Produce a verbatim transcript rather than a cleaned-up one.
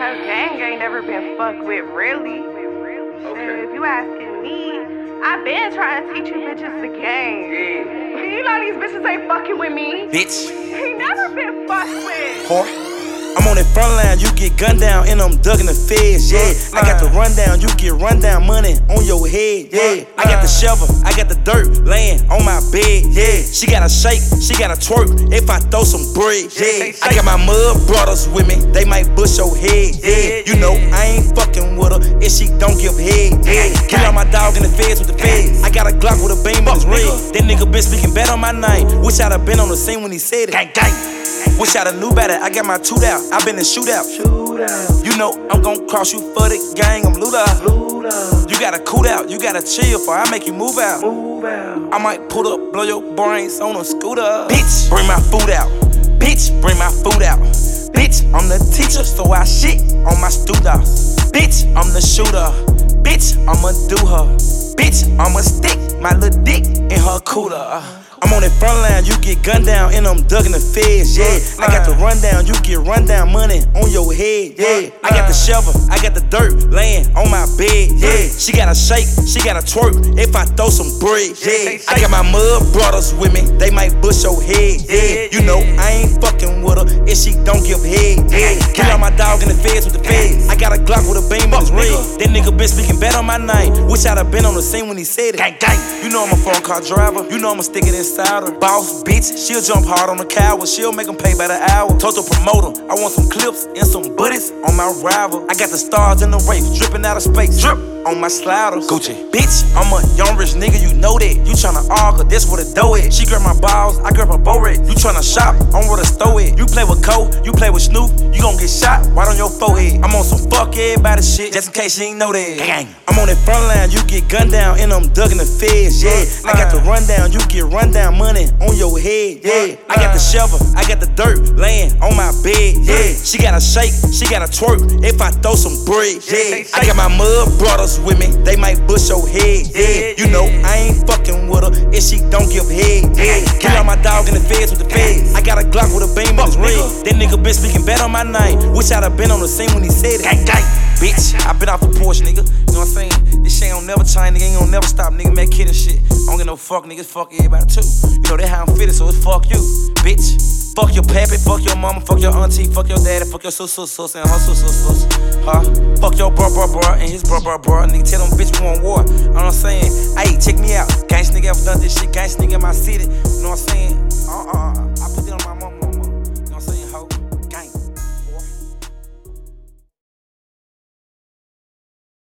our gang ain't never been fucked with, really. Okay. If you asking me, I been trying to teach you bitches the game. Yeah. You know these bitches ain't fucking with me. Bitch. He never been fucked with. Whore. I'm on that front line, you get gunned down, and I'm ducking the feds, yeah. I got the rundown, you get rundown money on your head, yeah. I got the shovel, I got the dirt laying on my bed, yeah. She gotta shake, she gotta twerk if I throw some bread, yeah. I got my mud brothers with me, they might bust your head, yeah. You know I ain't fucking with her if she don't give head, yeah. Kill out my dog in the feds with the feds. I got a Glock with a beam in his red. That nigga been speaking bad on my name. Wish I'd have been on the scene when he said it. Gang, gang. Wish I'd have knew better. I got my toot out. I been in shootout. shootout. You know I'm gon' cross you for the gang. I'm Luda. You gotta cool out. You gotta chill for I make you move out. move out. I might pull up, blow your brains on a scooter. Bitch, bring my food out. Bitch, bring my food out. Bitch, I'm the teacher, so I shit on my students. Bitch, I'm the shooter. Bitch, I'ma do her. Bitch, I'ma stick my little dick in her cooler. I'm on that front line, you get gunned down, and I'm ducking the feds, yeah. I got the rundown, you get rundown money on your head, yeah. I got the shovel, I got the dirt laying on my bed, yeah. She gotta shake, she gotta twerk if I throw some bread, yeah. I got my mud brothers with me, they might bust your head, yeah. You know I ain't fucking with her if she don't give head, yeah. Kill out my dog in the feds with the feds. I got a Glock with a beam in his red. That nigga been speaking bad on my name. Wish I'd have been on the scene when he said it. Gang, gang. You know I'm a phone car driver, you know I'ma stick it inside her. Boss, bitch, she'll jump hard on the coward. She'll make them pay by the hour. Total promoter, I want some clips and some buddies on my rival. I got the stars in the race, dripping out of space. Drip on my sliders. Gucci. Bitch, I'm a young rich nigga, you know that. You tryna argue, this what it do is. She grab my balls, I grab her bow red. You tryna shop, I'm where the store is. You play with Cole, you play with Snoop, you gon' get shot right on your forehead. I'm on some fuck everybody shit, just in case you ain't know that. Gang. I'm on that front line, you get gunned down, and I'm ducking the feds, yeah. I got the rundown, you get rundown money on your head, yeah. I got the shovel, I got the dirt laying on my bed, yeah. She gotta shake, she gotta twerk if I throw some bread, yeah. I got my mud brothers with me, they might bust your head, yeah. You know I ain't fucking with her if she don't give head, yeah. Kill out my dog in the feds with the feds. I got a Glock with a beam in his red. That nigga been speaking bad on my name. Wish I'd have been on the scene when he said it. Gang, gang. Bitch, I been off the porch, nigga. You know what I'm saying? This shit ain't gon' never change, nigga. Ain't gon' never stop, nigga. Make kid and shit. I don't get no fuck, niggas. Fuck everybody too. You know that how I'm fitted, so it's fuck you, bitch. Fuck your pappy, fuck your mama, fuck your auntie, fuck your daddy, fuck your sus, sus, sus, and her sus, sus, sus. Huh? Fuck your bro, bro, bro, and his bro, bro, bro. Nigga, tell them bitch we want war. You know what I'm saying? Hey, check me out. Gangsta nigga ever done this shit. Gangsta nigga in my city. You know what I'm saying? Uh-uh.